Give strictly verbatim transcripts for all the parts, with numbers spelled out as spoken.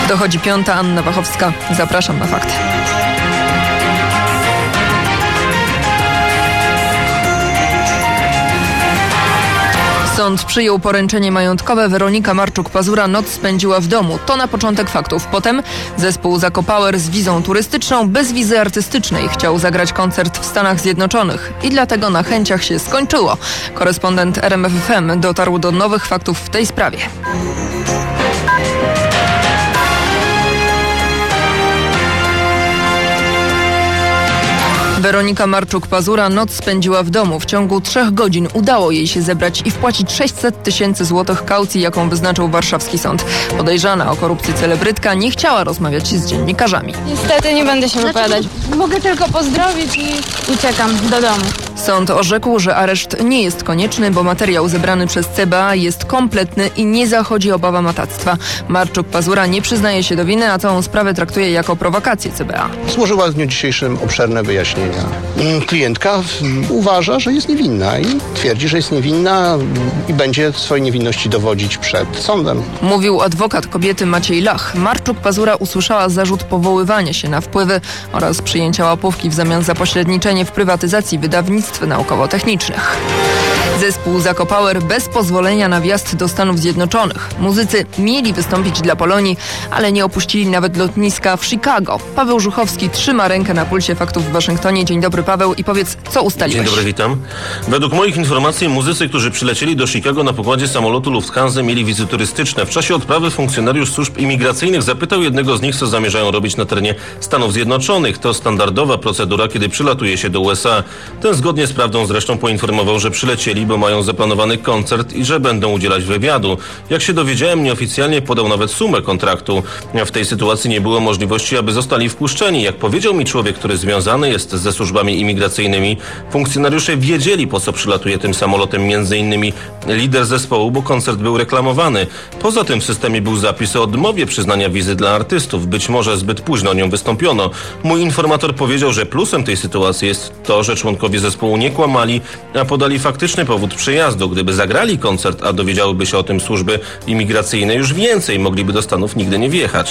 Dochodzi piąta, Anna Wachowska. Zapraszam na fakty. Sąd przyjął poręczenie majątkowe. Weronika Marczuk-Pazura noc spędziła w domu. To na początek faktów. Potem zespół Zakopower z wizą turystyczną, bez wizy artystycznej chciał zagrać koncert w Stanach Zjednoczonych. I dlatego na chęciach się skończyło. Korespondent R M F F M dotarł do nowych faktów w tej sprawie. Weronika Marczuk-Pazura noc spędziła w domu. W ciągu trzech godzin udało jej się zebrać i wpłacić sześćset tysięcy złotych kaucji, jaką wyznaczył warszawski sąd. Podejrzana o korupcję celebrytka nie chciała rozmawiać z dziennikarzami. Niestety nie będę się wypowiadać. Mogę tylko pozdrowić i uciekam do domu. Sąd orzekł, że areszt nie jest konieczny, bo materiał zebrany przez C B A jest kompletny i nie zachodzi obawa matactwa. Marczuk-Pazura nie przyznaje się do winy, a całą sprawę traktuje jako prowokację C B A. Złożyła w dniu dzisiejszym obszerne wyjaśnienia. Klientka uważa, że jest niewinna i twierdzi, że jest niewinna i będzie swojej niewinności dowodzić przed sądem. Mówił adwokat kobiety Maciej Lach. Marczuk-Pazura usłyszała zarzut powoływania się na wpływy oraz przyjęcia łapówki w zamian za pośredniczenie w prywatyzacji wydawnictw naukowo-technicznych. Zespół Zakopower bez pozwolenia na wjazd do Stanów Zjednoczonych. Muzycy mieli wystąpić dla Polonii, ale nie opuścili nawet lotniska w Chicago. Paweł Żuchowski trzyma rękę na pulsie faktów w Waszyngtonie. Dzień dobry, Paweł, i powiedz, co ustaliłeś? Dzień dobry, witam. Według moich informacji muzycy, którzy przylecieli do Chicago na pokładzie samolotu Lufthansa, mieli wizy turystyczne. W czasie odprawy funkcjonariusz służb imigracyjnych zapytał jednego z nich, co zamierzają robić na terenie Stanów Zjednoczonych. To standardowa procedura, kiedy przylatuje się do U S A. Ten zgodnie z prawdą zresztą poinformował, że przylecieli, bo mają zaplanowany koncert i że będą udzielać wywiadu. Jak się dowiedziałem, nieoficjalnie podał nawet sumę kontraktu. W tej sytuacji nie było możliwości, aby zostali wpuszczeni. Jak powiedział mi człowiek, który związany jest ze służbami imigracyjnymi, funkcjonariusze wiedzieli, po co przylatuje tym samolotem, między innymi lider zespołu, bo koncert był reklamowany. Poza tym w systemie był zapis o odmowie przyznania wizy dla artystów. Być może zbyt późno o nią wystąpiono. Mój informator powiedział, że plusem tej sytuacji jest to, że członkowie zespołu nie kłamali, a podali faktyczny powód przyjazdu. Gdyby zagrali koncert, a dowiedziałyby się o tym służby imigracyjne, już więcej mogliby do Stanów nigdy nie wjechać.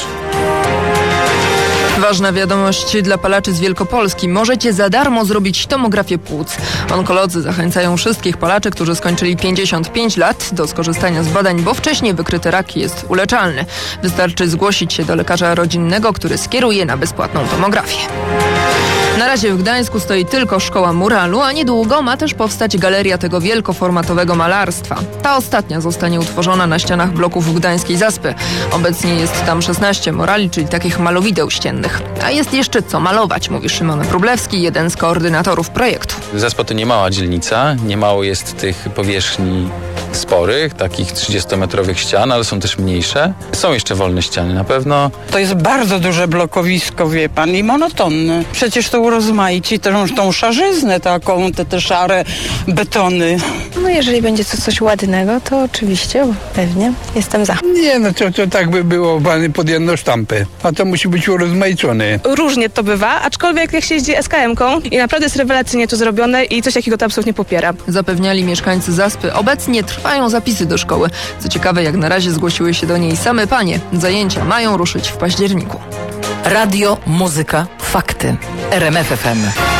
Ważna wiadomość dla palaczy z Wielkopolski. Możecie za darmo zrobić tomografię płuc. Onkolodzy zachęcają wszystkich palaczy, którzy skończyli pięćdziesiąt pięć lat, do skorzystania z badań, bo wcześniej wykryty rak jest uleczalny. Wystarczy zgłosić się do lekarza rodzinnego, który skieruje na bezpłatną tomografię. Na razie w Gdańsku stoi tylko szkoła muralu, a niedługo ma też powstać galeria tego wielkoformatowego malarstwa. Ta ostatnia zostanie utworzona na ścianach bloków Gdańskiej Zaspy. Obecnie jest tam szesnaście murali, czyli takich malowideł ściennych. A jest jeszcze co malować, mówi Szymon Wróblewski, jeden z koordynatorów projektu. Zaspa to nie mała dzielnica, nie mało jest tych powierzchni sporych, takich trzydziestometrowych ścian, ale są też mniejsze. Są jeszcze wolne ściany na pewno. To jest bardzo duże blokowisko, wie pan, i monotonne. Przecież to urozmaici tą, tą szarzyznę taką, te, te szare betony. No jeżeli będzie to coś ładnego, to oczywiście, pewnie, jestem za. Nie, no to, to tak by było pod jedną sztampę, a to musi być urozmaicone. Różnie to bywa, aczkolwiek jak się jeździ es ka emką i naprawdę jest rewelacyjnie to zrobione i coś takiego to absolutnie popiera. Zapewniali mieszkańcy Zaspy. Obecnie trwają zapisy do szkoły. Co ciekawe, jak na razie zgłosiły się do niej same panie. Zajęcia mają ruszyć w październiku. Radio, muzyka, fakty. R M F F M.